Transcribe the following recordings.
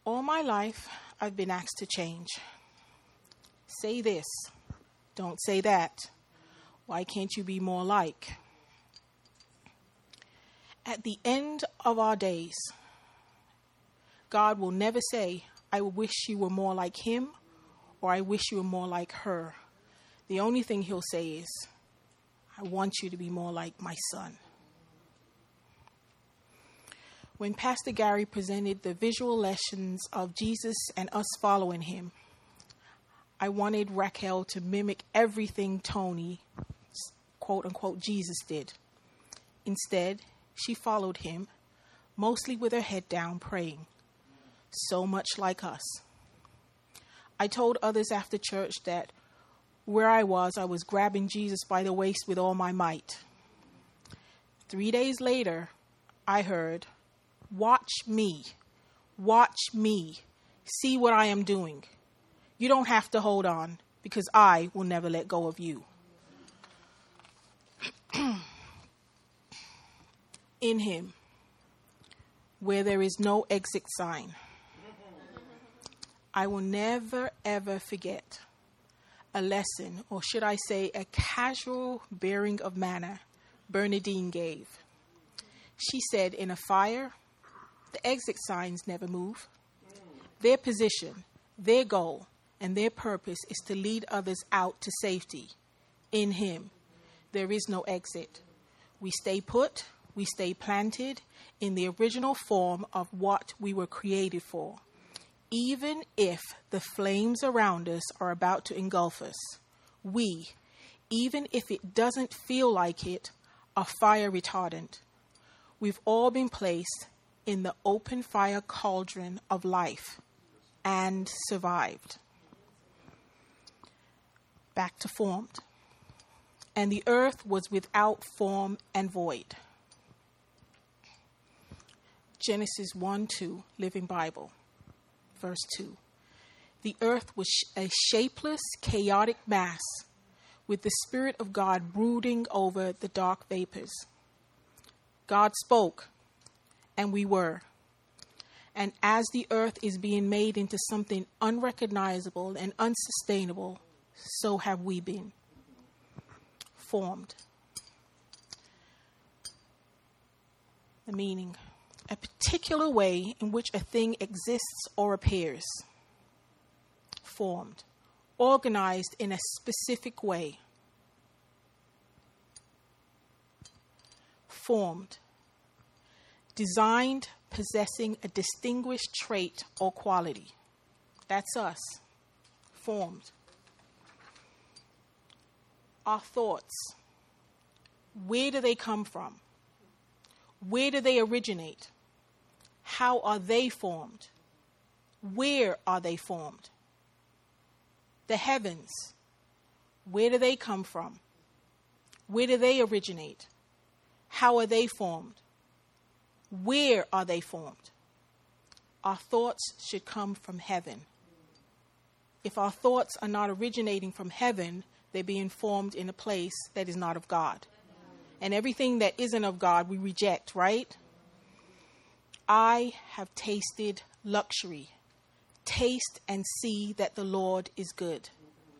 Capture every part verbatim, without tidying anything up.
All my life, I've been asked to change. Say this, don't say that. Why can't you be more like? At the end of our days, God will never say, I wish you were more like him, or I wish you were more like her. The only thing he'll say is, I want you to be more like my son. When Pastor Gary presented the visual lessons of Jesus and us following him, I wanted Raquel to mimic everything Tony, quote unquote, Jesus did. Instead, she followed him, mostly with her head down, praying, so much like us. I told others after church that where I was, I was grabbing Jesus by the waist with all my might. Three days later, I heard, watch me, watch me, see what I am doing. You don't have to hold on, because I will never let go of you. In him, where there is no exit sign, I will never, ever forget a lesson, or should I say a casual bearing of manner Bernadine gave. She said, in a fire, the exit signs never move. Their position, their goal, and their purpose is to lead others out to safety. In him, there is no exit. We stay put, we stay planted in the original form of what we were created for. Even if the flames around us are about to engulf us, we, even if it doesn't feel like it, are fire retardant. We've all been placed in the open fire cauldron of life and survived. Back to formed. And the earth was without form and void. Genesis one two, Living Bible, verse two. The earth was a shapeless, chaotic mass with the Spirit of God brooding over the dark vapors. God spoke, and we were. And as the earth is being made into something unrecognizable and unsustainable, so have we been formed. The meaning, a particular way in which a thing exists or appears. Formed, organized in a specific way. Formed, designed, possessing a distinguished trait or quality. That's us. Formed. Our thoughts, where do they come from? Where do they originate? How are they formed? Where are they formed? The heavens, where do they come from? Where do they originate? How are they formed? Where are they formed? Our thoughts should come from heaven. If our thoughts are not originating from heaven, they're being formed in a place that is not of God. And everything that isn't of God, we reject, right? I have tasted luxury. Taste and see that the Lord is good.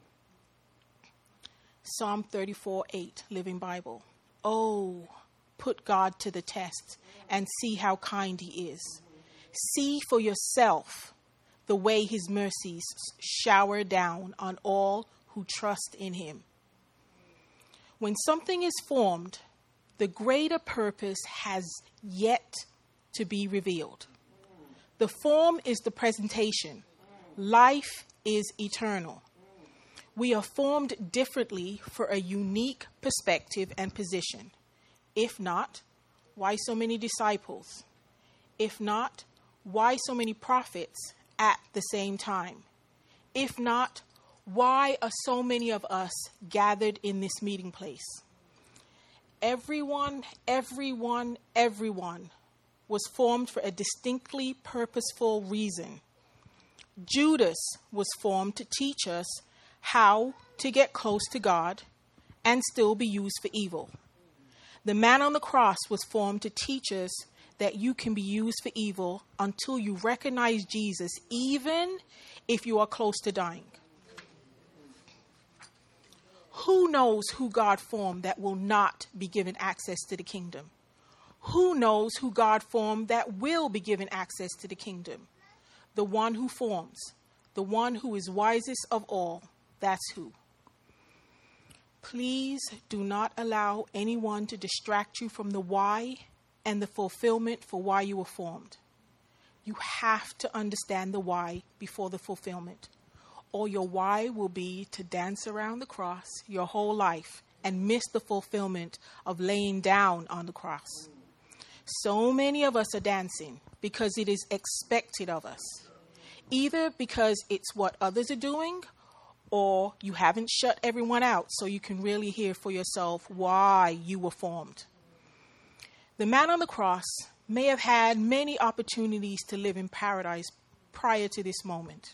Psalm thirty-four eight, Living Bible. Oh, put God to the test and see how kind he is. See for yourself the way his mercies shower down on all who trust in him. When something is formed, the greater purpose has yet to be revealed. The form is the presentation. Life is eternal. We are formed differently for a unique perspective and position. If not, why so many disciples? If not, why so many prophets at the same time? If not, why are so many of us gathered in this meeting place? Everyone, everyone, everyone was formed for a distinctly purposeful reason. Judas was formed to teach us how to get close to God and still be used for evil. The man on the cross was formed to teach us that you can be used for evil until you recognize Jesus, even if you are close to dying. Who knows who God formed that will not be given access to the kingdom? Who knows who God formed that will be given access to the kingdom? The one who forms, the one who is wisest of all. That's who. Please do not allow anyone to distract you from the why and the fulfillment for why you were formed. You have to understand the why before the fulfillment, or your why will be to dance around the cross your whole life and miss the fulfillment of laying down on the cross. So many of us are dancing because it is expected of us, either because it's what others are doing, or you haven't shut everyone out so you can really hear for yourself why you were formed. The man on the cross may have had many opportunities to live in paradise prior to this moment.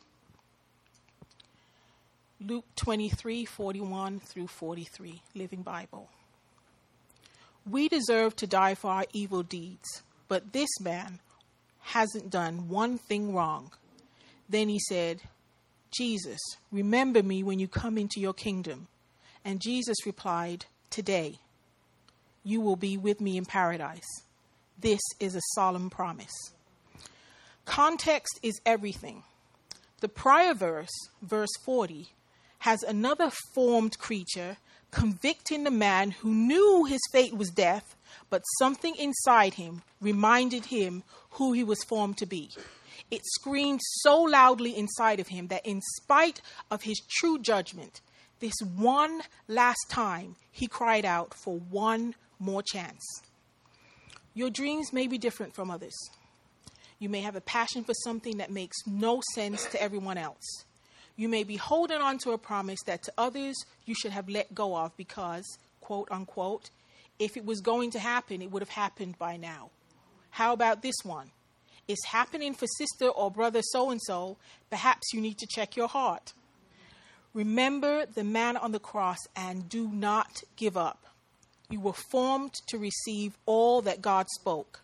Luke twenty-three, forty-one through forty-three, Living Bible. We deserve to die for our evil deeds, but this man hasn't done one thing wrong. Then he said, Jesus, remember me when you come into your kingdom. And Jesus replied, today, you will be with me in paradise. This is a solemn promise. Context is everything. The prior verse, verse forty, has another formed creature convicting the man who knew his fate was death, but something inside him reminded him who he was formed to be. It screamed so loudly inside of him that in spite of his true judgment, this one last time he cried out for one more chance. Your dreams may be different from others. You may have a passion for something that makes no sense to everyone else. You may be holding on to a promise that to others you should have let go of because, quote unquote, if it was going to happen, it would have happened by now. How about this one? It's happening for sister or brother so-and-so. Perhaps you need to check your heart. Remember the man on the cross and do not give up. You were formed to receive all that God spoke.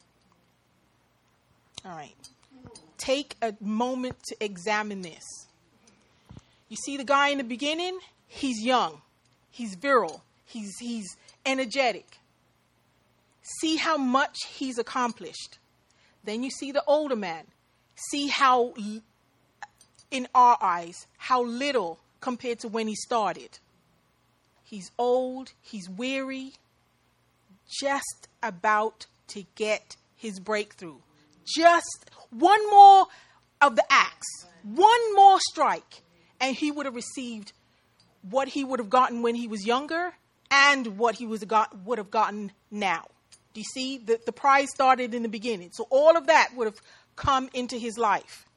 All right. Take a moment to examine this. You see the guy in the beginning? He's young. He's virile. He's, he's energetic. See how much he's accomplished. Then you see the older man. See how, in our eyes, how little compared to when he started. He's old. He's weary. Just about to get his breakthrough. Just one more of the axe. One more strike. And he would have received what he would have gotten when he was younger and what he was got, would have gotten now. Do you see? The, the prize started in the beginning. So all of that would have come into his life.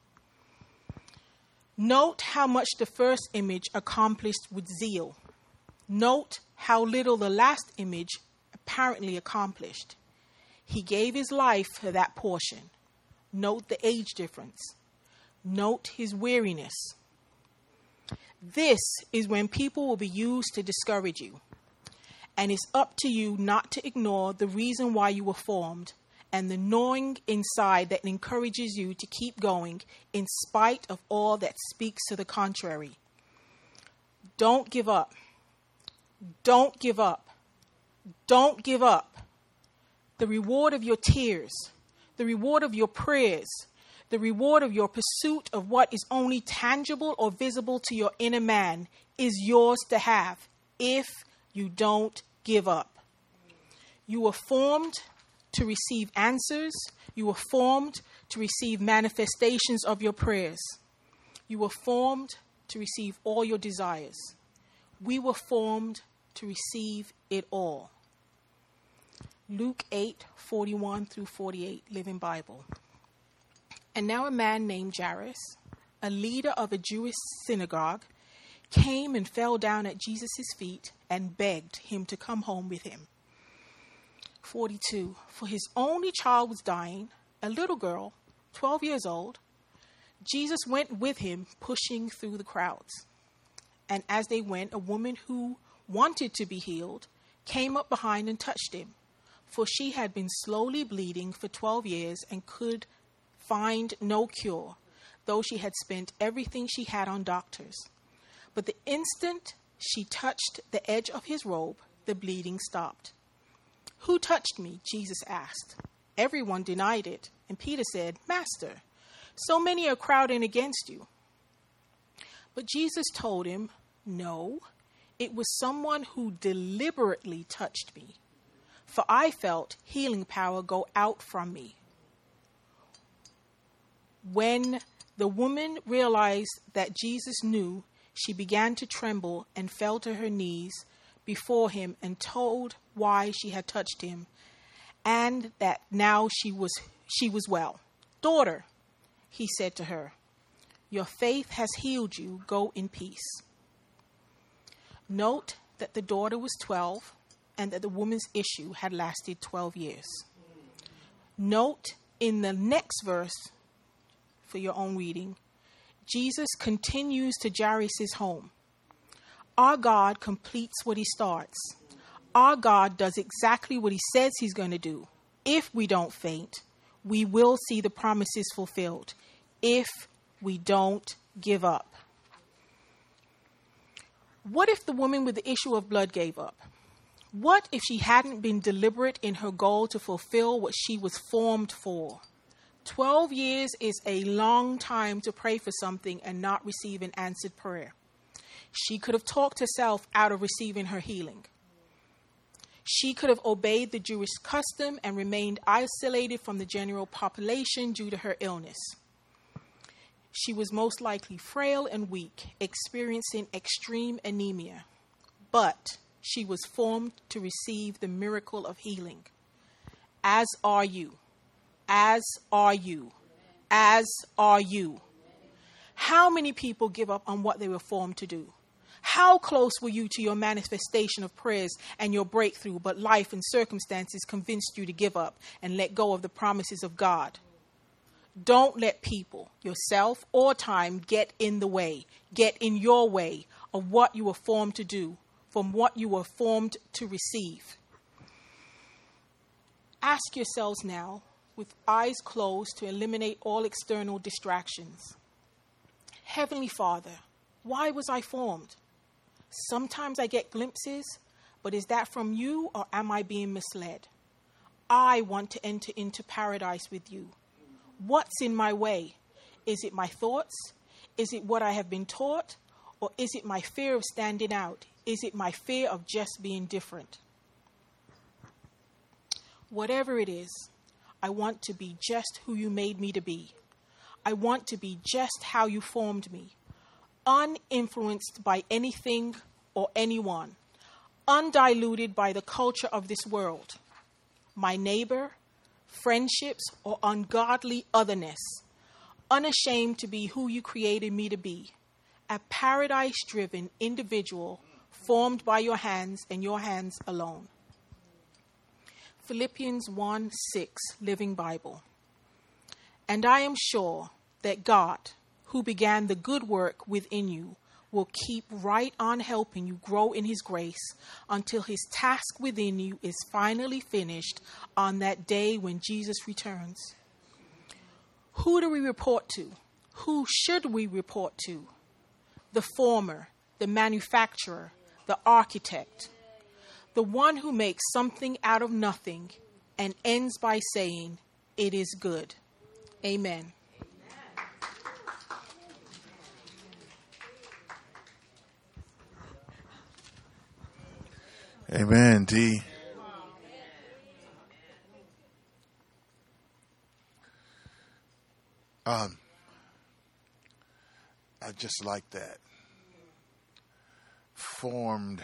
Note how much the first image accomplished with zeal. Note how little the last image apparently accomplished. He gave his life for that portion. Note the age difference. Note his weariness. This is when people will be used to discourage you. And it's up to you not to ignore the reason why you were formed and the gnawing inside that encourages you to keep going in spite of all that speaks to the contrary. Don't give up. Don't give up. Don't give up. The reward of your tears, the reward of your prayers, the reward of your pursuit of what is only tangible or visible to your inner man is yours to have if you don't give up. You were formed to receive answers. You were formed to receive manifestations of your prayers. You were formed to receive all your desires. We were formed to receive it all. Luke eight, forty-one through forty-eight, Living Bible. And now a man named Jairus, a leader of a Jewish synagogue, came and fell down at Jesus' feet and begged him to come home with him. forty-two. For his only child was dying, a little girl, twelve years old. Jesus went with him, pushing through the crowds. And as they went, a woman who wanted to be healed came up behind and touched him. for she had been slowly bleeding for twelve years and could find no cure, though she had spent everything she had on doctors. But the instant she touched the edge of his robe, the bleeding stopped. "Who touched me?" Jesus asked. Everyone denied it, and Peter said, "Master, so many are crowding against you." But Jesus told him, "No, it was someone who deliberately touched me, for I felt healing power go out from me." When the woman realized that Jesus knew, she began to tremble and fell to her knees before him and told why she had touched him, and that now she was she was well. "Daughter," he said to her, "your faith has healed you. Go in peace." Note that the daughter was twelve and that the woman's issue had lasted twelve years. Note in the next verse, for your own reading, Jesus continues to Jairus' home. Our God completes what he starts. Our God does exactly what he says he's going to do. If we don't faint, we will see the promises fulfilled. If we don't give up. What if the woman with the issue of blood gave up? What if she hadn't been deliberate in her goal to fulfill what she was formed for? Twelve years is a long time to pray for something and not receive an answered prayer. She could have talked herself out of receiving her healing. She could have obeyed the Jewish custom and remained isolated from the general population due to her illness. She was most likely frail and weak, experiencing extreme anemia. But she was formed to receive the miracle of healing. As are you. As are you. As are you. How many people give up on what they were formed to do? How close were you to your manifestation of prayers and your breakthrough, but life and circumstances convinced you to give up and let go of the promises of God? Don't let people, yourself, or time get in the way, get in your way of what you were formed to do, from what you were formed to receive. Ask yourselves now, with eyes closed, to eliminate all external distractions. Heavenly Father, why was I formed? Sometimes I get glimpses, but is that from you or am I being misled? I want to enter into paradise with you. What's in my way? Is it my thoughts? Is it what I have been taught? Or is it my fear of standing out? Is it my fear of just being different? Whatever it is, I want to be just who you made me to be. I want to be just how you formed me, uninfluenced by anything or anyone, undiluted by the culture of this world, my neighbor, friendships, or ungodly otherness, unashamed to be who you created me to be, a paradise-driven individual formed by your hands and your hands alone. Philippians one six, Living Bible. And I am sure that God, who began the good work within you, will keep right on helping you grow in his grace until his task within you is finally finished on that day when Jesus returns. Who do we report to? Who should we report to? The former, the manufacturer, the architect, the one who makes something out of nothing and ends by saying, "It is good." Amen. Amen, D. Um, I just like that. Formed.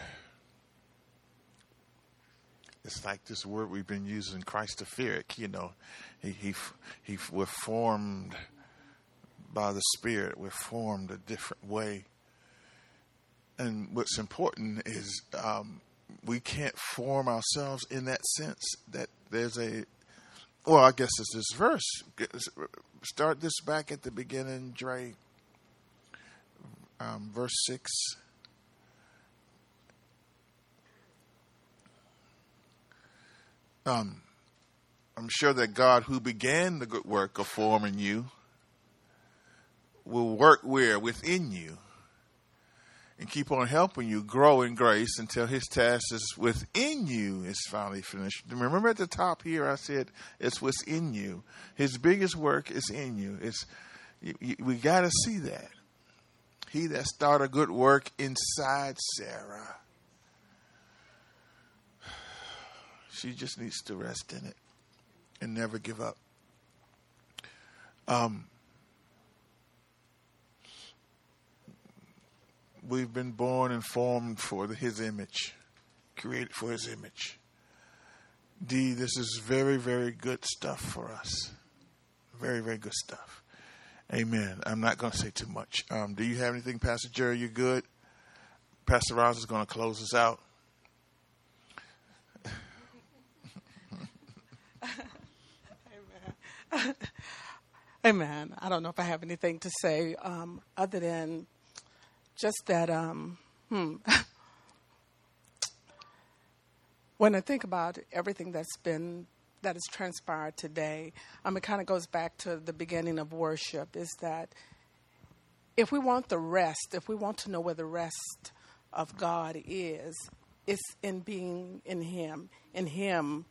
It's like this word we've been using, Christopheric. You know, he he he. We're formed by the Spirit. We're formed a different way. And what's important is um, we can't form ourselves in that sense. That there's a, well, I guess it's this verse. Start this back at the beginning, Dre. Um, verse six. Um, I'm sure that God, who began the good work of forming you, will work where? Within you. And keep on helping you grow in grace until his task is within you is finally finished. Remember at the top here, I said it's within you. His biggest work is in you. It's you, you, we got to see that. He that started a good work inside Sarah, she just needs to rest in it and never give up. Um. We've been born and formed for his image, created for his image. D, this is very, very good stuff for us. Very, very good stuff. Amen. I'm not going to say too much. Um, do you have anything, Pastor Jerry? You good? Pastor Ross is going to close us out. Amen. Amen. I don't know if I have anything to say um, other than just that, um, hmm. when I think about everything that's been, that has transpired today, um, it kind of goes back to the beginning of worship, is that if we want the rest, if we want to know where the rest of God is, it's in being in him. In him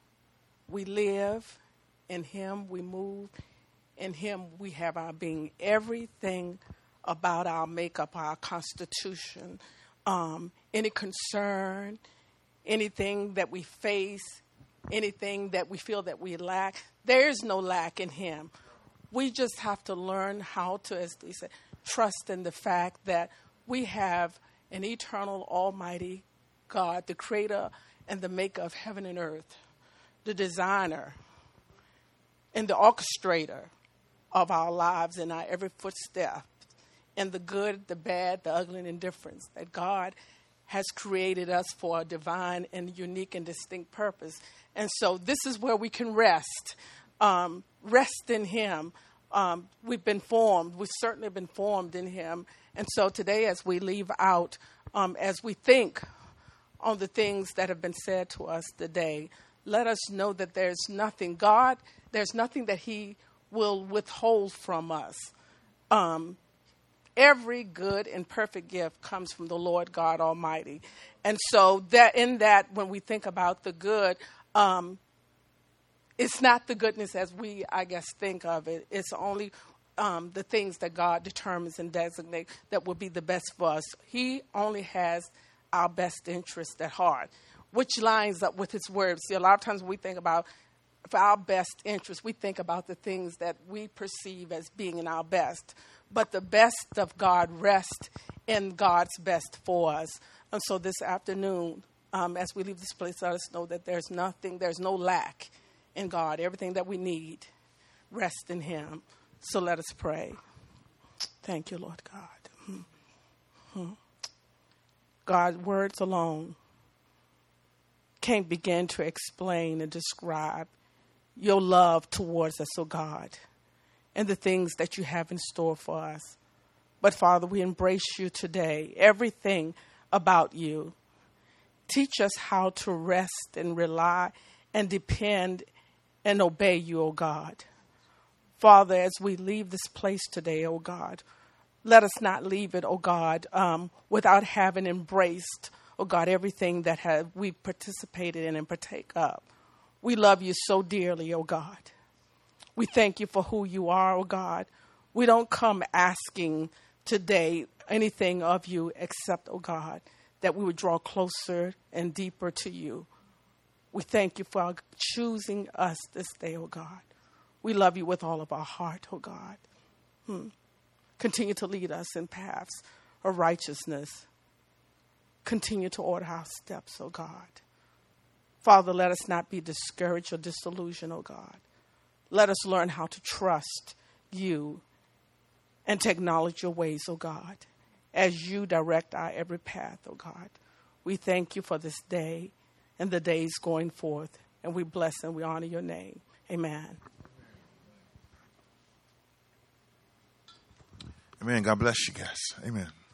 we live, in him we move, in him we have our being. Everything about our makeup, our constitution, um, any concern, anything that we face, anything that we feel that we lack, there is no lack in him. We just have to learn how to, as they say, trust in the fact that we have an eternal, almighty God, the creator and the maker of heaven and earth, the designer and the orchestrator of our lives and our every footstep, and the good, the bad, the ugly, and indifference, that God has created us for a divine and unique and distinct purpose. And so this is where we can rest, um, rest in him. Um, we've been formed. We've certainly been formed in him. And so today, as we leave out, um, as we think on the things that have been said to us today, let us know that there's nothing, God, there's nothing that he will withhold from us. Um, Every good and perfect gift comes from the Lord God Almighty. And so that in that, when we think about the good, um, it's not the goodness as we, I guess, think of it. It's only um, the things that God determines and designates that will be the best for us. He only has our best interest at heart, which lines up with his word. See, a lot of times when we think about for our best interest, we think about the things that we perceive as being in our best. But the best of God rests in God's best for us. And so this afternoon, um, as we leave this place, let us know that there's nothing, there's no lack in God. Everything that we need rests in him. So let us pray. Thank you, Lord God. Mm-hmm. God, words alone can't begin to explain and describe your love towards us, oh God, and the things that you have in store for us. But Father, we embrace you today, everything about you. Teach us how to rest and rely and depend and obey you, oh God. Father, as we leave this place today, oh God, let us not leave it, oh God, um, without having embraced, oh God, everything that have we participated in and partake of. We love you so dearly, oh God. We thank you for who you are, oh God. We don't come asking today anything of you except, oh God, that we would draw closer and deeper to you. We thank you for choosing us this day, oh God. We love you with all of our heart, oh God. Hmm. Continue to lead us in paths of righteousness. Continue to order our steps, oh God. Father, let us not be discouraged or disillusioned, oh God. Let us learn how to trust you and to acknowledge your ways, oh God, as you direct our every path, oh God. We thank you for this day and the days going forth, and we bless and we honor your name. Amen. Amen. God bless you guys. Amen.